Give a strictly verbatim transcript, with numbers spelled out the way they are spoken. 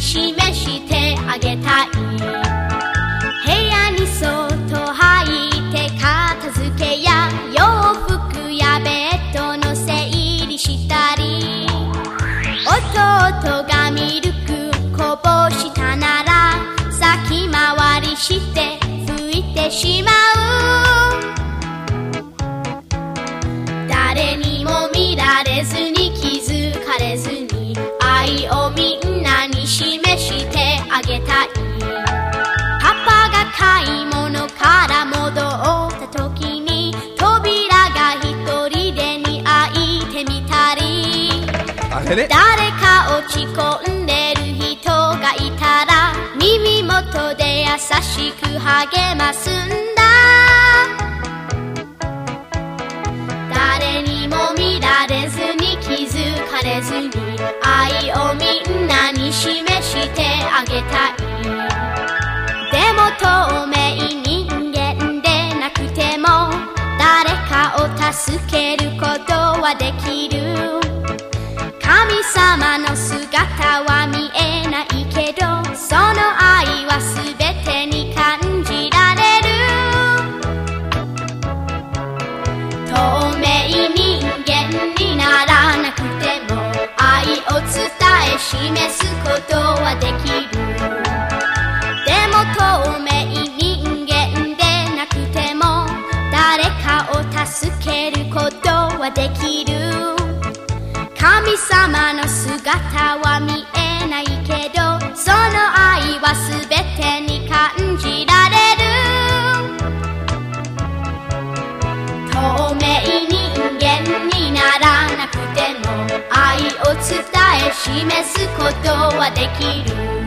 示してあげたい。部屋にそっと入って片付けや洋服やベッドの整理したり、弟がミルクこぼしたなら先回りして拭いてしまう。誰にも見られずに気づかれずに愛をみんなに示してあげたい。パパが買い物から戻った時に扉が一人でに開いてみたり、誰か落ち込んでる人がいたら耳元で優しく励ますんだ。誰にも見られずに気づかれずに愛をみんなに示してあげたい。でも透明人間でなくても誰かを助けることはできる。神様の姿は見えないけどその愛は全てに感じられる。透明人間にならなくても愛を伝え示すことはできる。でも透明人間でなくても誰かを助けることはできる。神様の姿は見えないけどその愛は全てに感じられる。透明人間にならなくても愛を伝え示すことはできる。